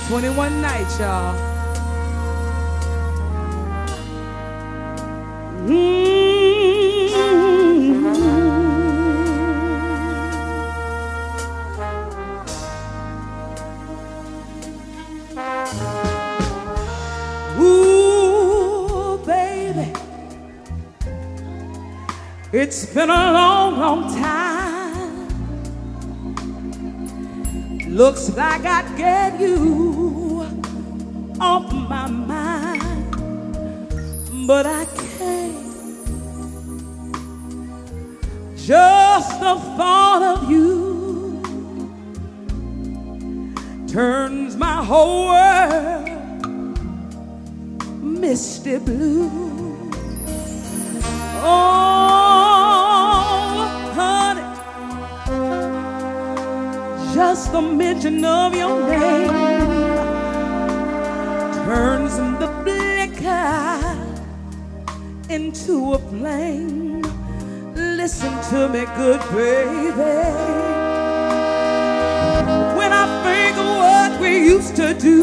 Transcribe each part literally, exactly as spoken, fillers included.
twenty-one nights, y'all. Mm-hmm. Ooh, baby, it's been a long, long time. Looks like I'd get you off my mind, but I can't. Just the thought of you turns my whole world misty blue. Oh, honey, just the mention of your name turns the flicker into a flame. Listen to me, good baby. When I think of what we used to do,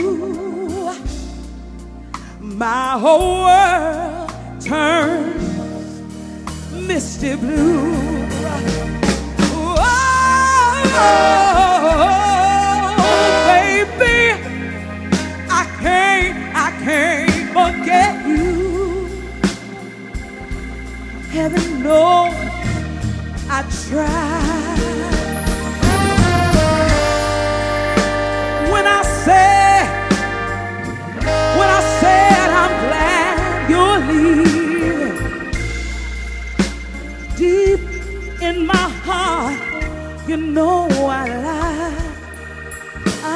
my whole world turns misty blue. Oh, baby, I can't, I can't forget you. Heaven knows I tried. When I said, when I said I'm glad you're leaving, deep in my heart, you know I lied, I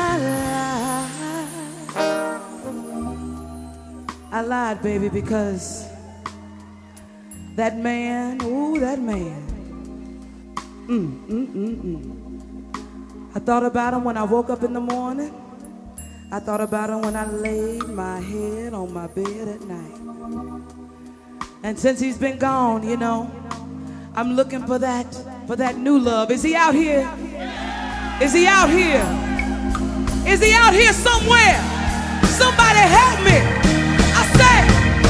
lied. I lied, baby, because that man, ooh, that man. Mm, mm, mm, mm. I thought about him when I woke up in the morning. I thought about him when I laid my head on my bed at night. And since he's been gone, you know, I'm looking for that, for that new love. Is he out here? Is he out here? Is he out here somewhere? Somebody help me. I say,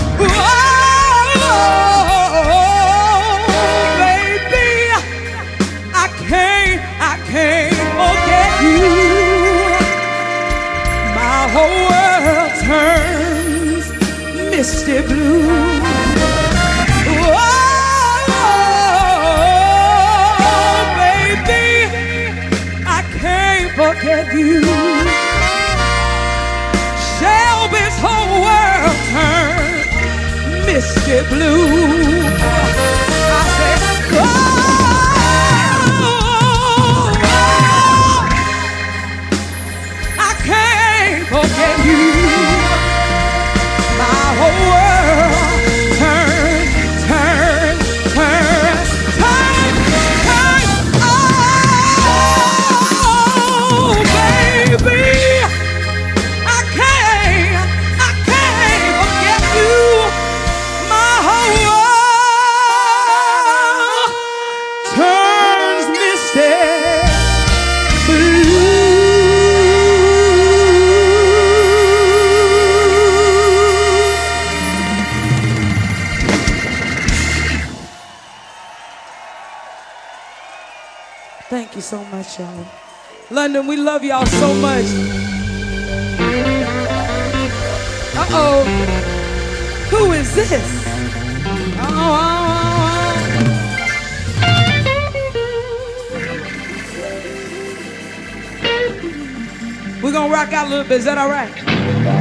oh, baby, I can't, I can't forget you. My whole world turns misty blue. Forget you. Shelby's whole world turned misty blue. I said, oh, I can't forget you. My whole world turned, turned, turned, turned, turned. Baby, I can't, I can't forget you. My whole world turns misty blue. Thank you so much, y'all. London, we love y'all so much. Uh-oh. Who is this? Uh-oh. We're gonna rock out a little bit. Is that all right?